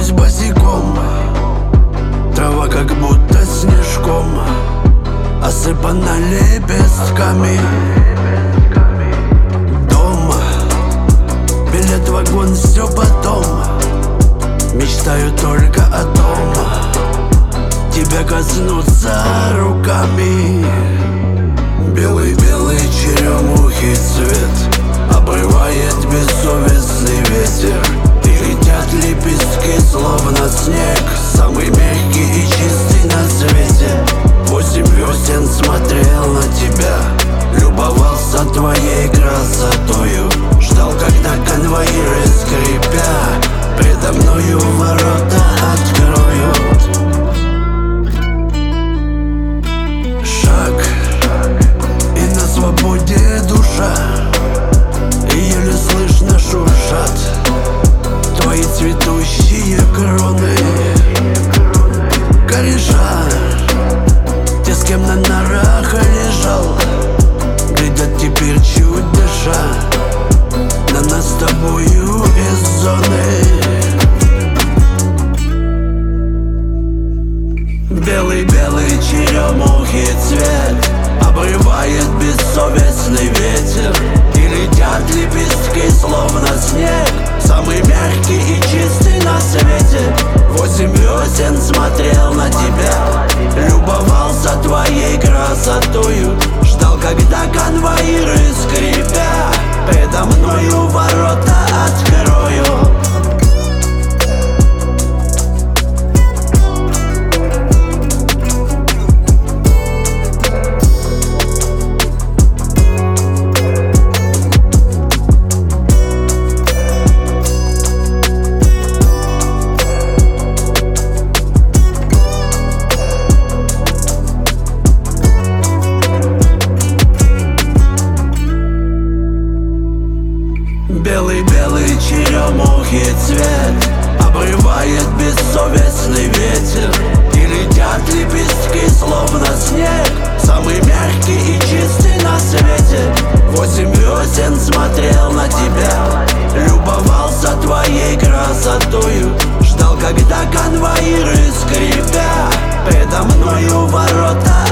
остаюсь босиком. Трава как будто снежком осыпана лепестками. Дома, билет в вагон, все потом. Мечтаю только о том, тебя коснуться руками. Белый-белый черемухий цвет обрывает бессовестный ветер, и летят лепестки, словно снег, самый мягкий и чистый на свете. 8 весен смотрел на тебя, любовался твоей красотою, ждал, когда конвоиры, скрипя, предо мною ворота откроют. Шаг, и на свободе душа, и еле слышно шуршат твои цветущие кроны. Кореша, те, с кем на нарах лежал, глядят теперь чуть дыша на нас с тобою из зоны. Белый-белый черемухий цвет обрывает бессовестный ветер, и летят лепестки, словно снег, самый мягкий и чистый на свете. 8 весен смотрел на тебя, любовался твоей красотою, ждал, когда конвоиры, скрипя, предо мною ворота откроют. Белый-белый черемухий цвет обрывает бессовестный ветер, и летят лепестки, словно снег, самый мягкий и чистый на свете. 8 весен смотрел на тебя, любовался твоей красотою, ждал, когда конвоиры, скрипя, предо мною ворота